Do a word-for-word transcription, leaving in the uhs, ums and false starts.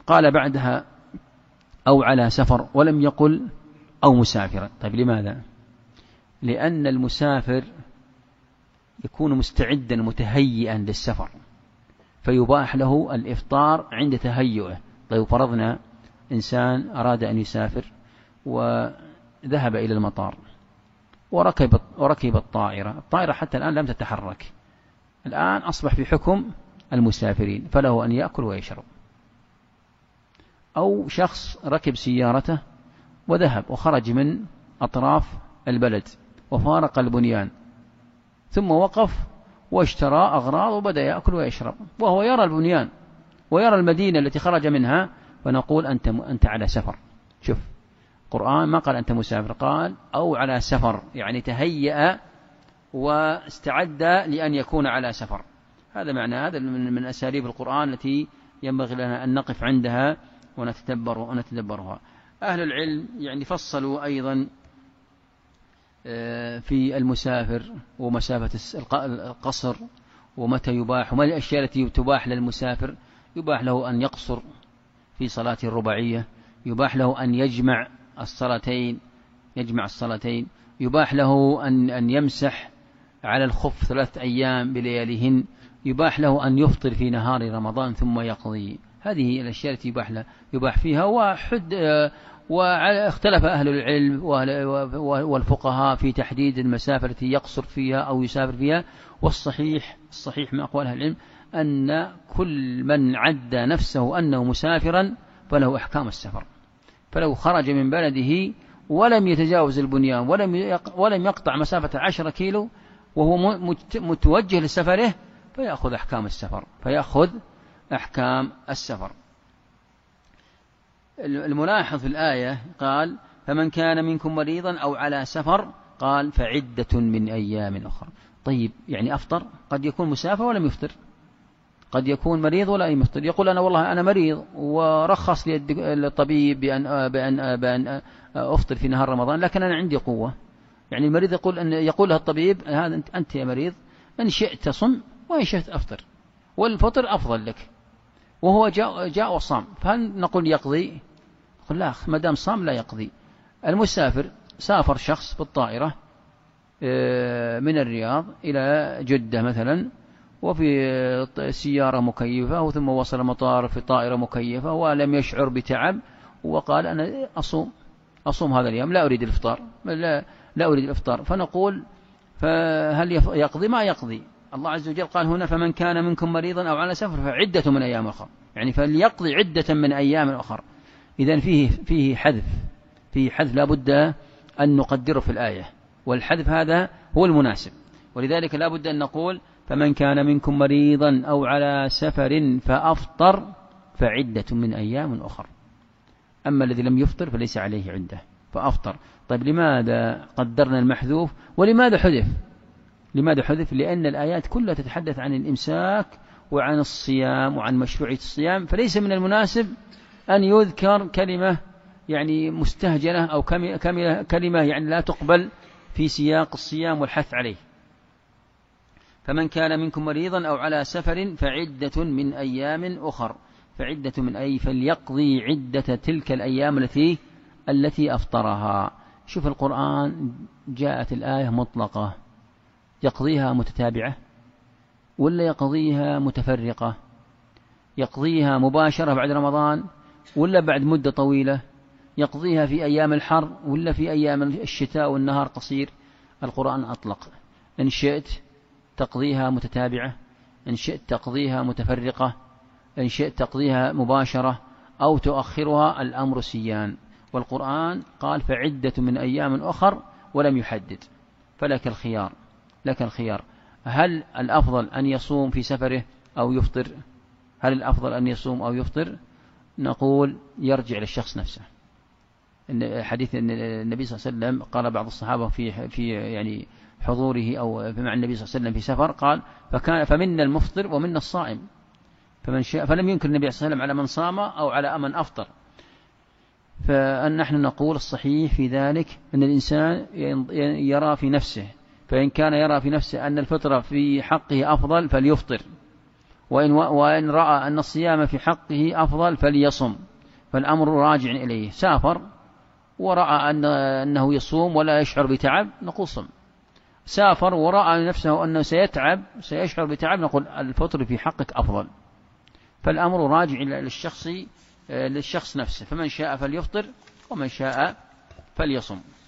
قال بعدها أو على سفر ولم يقل أو مسافرا. طيب لماذا؟ لأن المسافر يكون مستعدا متهيئا للسفر فيباح له الإفطار عند تهيئه. طيب فرضنا إنسان أراد أن يسافر وذهب إلى المطار وركب, وركب الطائرة، الطائرة حتى الآن لم تتحرك، الآن أصبح في حكم المسافرين فله أن يأكل ويشرب. أو شخص ركب سيارته وذهب وخرج من أطراف البلد وفارق البنيان ثم وقف واشترى أغراض وبدأ يأكل ويشرب وهو يرى البنيان ويرى المدينة التي خرج منها، فنقول أنت, أنت على سفر. شوف القرآن ما قال أنت مسافر، قال أو على سفر، يعني تهيأ واستعد لأن يكون على سفر. هذا معنى هذا من أساليب القرآن التي ينبغي لنا أن نقف عندها ونتدبر ونتدبرها. أهل العلم يعني فصلوا أيضا في المسافر ومسافة القصر ومتى يباح وما الأشياء التي تباح للمسافر. يباح له أن يقصر في صلاة الرباعية، يباح له أن يجمع الصلاتين يجمع الصلاتين يباح له أن أن يمسح على الخف ثلاث أيام بلياليهن، يباح له أن يفطر في نهار رمضان ثم يقضي. هذه الأشياء التي يباح له يباح فيها. وحد واختلف أهل العلم والفقهاء في تحديد المسافة التي يقصر فيها أو يسافر فيها. والصحيح الصحيح من أقوال أهل العلم أن كل من عد نفسه أنه مسافرا فله أحكام السفر. فلو خرج من بلده ولم يتجاوز البنيان ولم ولم يقطع مسافة عشرة كيلو وهو متوجه لسفره فيأخذ أحكام السفر فيأخذ أحكام السفر. الملاحظ في الآية قال فمن كان منكم مريضا أو على سفر، قال فعدة من أيام أخرى. طيب يعني أفطر، قد يكون مسافر ولم يفطر، قد يكون مريض ولا يفطر، يقول أنا والله أنا مريض ورخص لي الطبيب بأن, بأن, بأن أفطر في نهار رمضان لكن أنا عندي قوة. يعني المريض يقول أن يقول له الطبيب هذا أنت يا مريض إن شئت صم وإن شئت أفطر والفطر أفضل لك، وهو جاء, جاء وصام، فهل نقول يقضي؟ نقول لا، ما دام صام لا يقضي. المسافر سافر شخص بالطائرة من الرياض إلى جدة مثلا وفي سيارة مكيفة ثم وصل مطار في طائرة مكيفة ولم يشعر بتعب وقال أنا أصوم أصوم هذا اليوم لا أريد الإفطار لا, لا أريد الإفطار، فنقول فهل يقضي؟ ما يقضي. الله عز وجل قال هنا فمن كان منكم مريضا أو على سفر فعدة من أيام أخرى، يعني فليقضي عدة من أيام أخرى. إذن فيه فيه حذف فيه حذف لا بد أن نقدره في الآية، والحذف هذا هو المناسب، ولذلك لا بد أن نقول فمن كان منكم مريضا أو على سفر فأفطر فعدة من أيام أخرى. أما الذي لم يفطر فليس عليه عدة فأفطر. طيب لماذا قدرنا المحذوف ولماذا حذف؟ لماذا حذف؟ لأن الآيات كلها تتحدث عن الإمساك وعن الصيام وعن مشروعية الصيام، فليس من المناسب أن يذكر كلمة يعني مستهجنة أو كلمة يعني لا تقبل في سياق الصيام والحث عليه. فمن كان منكم مريضا أو على سفر فعدة من أيام أخر، فعدة من أي فليقضي عدة تلك الأيام التي التي أفطرها. شوف القرآن جاءت الآية مطلقة، يقضيها متتابعة ولا يقضيها متفرقة؟ يقضيها مباشرة بعد رمضان ولا بعد مدة طويلة؟ يقضيها في أيام الحر ولا في أيام الشتاء والنهار قصير؟ القرآن أطلق، إن شئت تقضيها متتابعة، إن شئت تقضيها متفرقة، إن شئت تقضيها مباشرة أو تؤخرها، الأمر سيان. والقرآن قال فعدة من أيام أخر ولم يحدد، فلك الخيار لك الخيار هل الأفضل أن يصوم في سفره أو يفطر؟ هل الأفضل أن يصوم أو يفطر؟ نقول يرجع للشخص نفسه. حديث النبي صلى الله عليه وسلم قال بعض الصحابة في في يعني حضوره أو مع النبي صلى الله عليه وسلم في سفر قال فكان فمنا المفطر ومنا الصائم، فمن شاء فلم ينكر النبي صلى الله عليه وسلم على من صام أو على من أفطر. فنحن نقول الصحيح في ذلك أن الإنسان يرى في نفسه، فإن كان يرى في نفسه أن الفطرة في حقه أفضل فليفطر، وإن, وإن رأى أن الصيام في حقه أفضل فليصم، فالأمر راجع إليه. سافر ورأى أن أنه يصوم ولا يشعر بتعب، نقول صم. سافر ورأى نفسه أنه سيتعب سيشعر بتعب، نقول الفطر في حقك أفضل. فالأمر راجع للشخص للشخص نفسه، فمن شاء فليفطر ومن شاء فليصم.